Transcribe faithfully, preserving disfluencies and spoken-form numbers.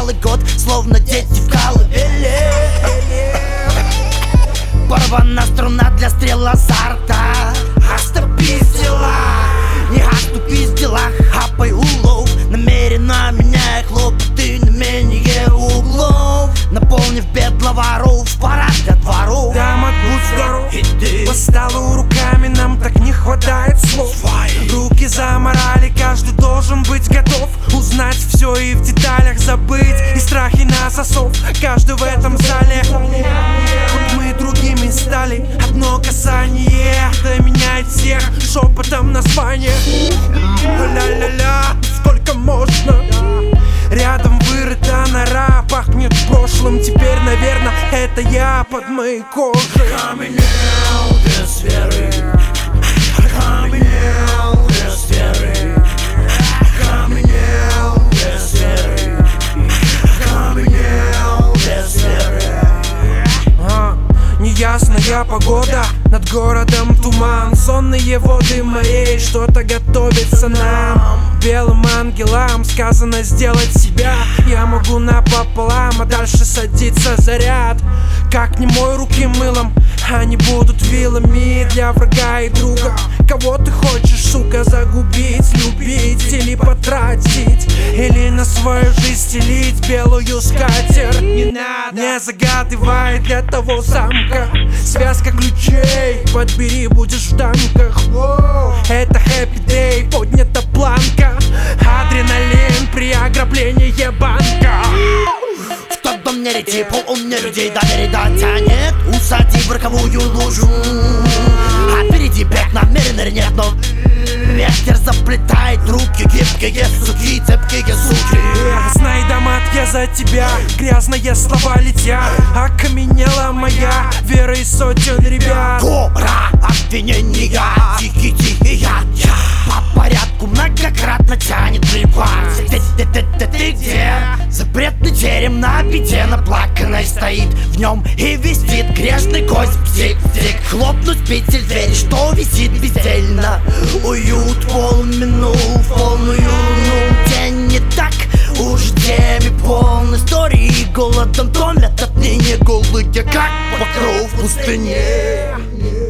целый год, словно дети в колыбели. Порвана струна для стрел азарта. Оступись в делах, не оступись в делах. Хапай улов, намеренно меняя хлопоты на менее углов. Наполнив бедла воров, парад для дворов. Дама, будь здоров, и ты восстала руками, нам так не хватает слов. Руки заморали, каждый должен быть готов узнать все и в деталях забыть, и страхи на засов. Каждый в этом зале, вот мы другими стали. Одно касание, да меняет всех шепотом название. Ля-ля-ля, сколько можно? Рядом вырыта нора, пахнет прошлым. Теперь, наверное, это я под моей кожей. Окаменел без веры, окаменел без веры, окаменел без веры, окаменел без веры. А, неясная погода, над городом туман. Сонные воды морей, что-то готовится нам. Белым ангелам сказано сделать себя. Я могу напополам, а дальше садится заряд. Как не мой руки мылом, они будут вилами для врага и друга. Кого ты хочешь, сука, загубить, любить или потратить, или на свою жизнь стелить белую скатерть? Не надо, не загадывай для того замка. Связка ключей, подбери, будешь в танках. Это happy day, поднята планка. Адреналин при ограблении банка. В тот дом не рети, полумя людей до мерида тянет. Усади в роковую лужу, а впереди бег намеренный нет, но ветер заплетает руки. Гибкие суки, цепкие суки. Знай, дамат, я за тебя. Грязные слова летят, окаменела моя вера и сотен ребят. Гора обвинения, тихий-тихий яд. По порядку многократно тянет припас. Ты, ты, ты, ты, ты где? Запретный терем на беде наплаканной стоит. В нем и висит грешный гость. Птик-птик, хлопнуть петель двери, что висит бездельно. Уют полминул в полную луну. День не так уж теме полн истории. Голодом томят отныне голые, как покров в пустыне.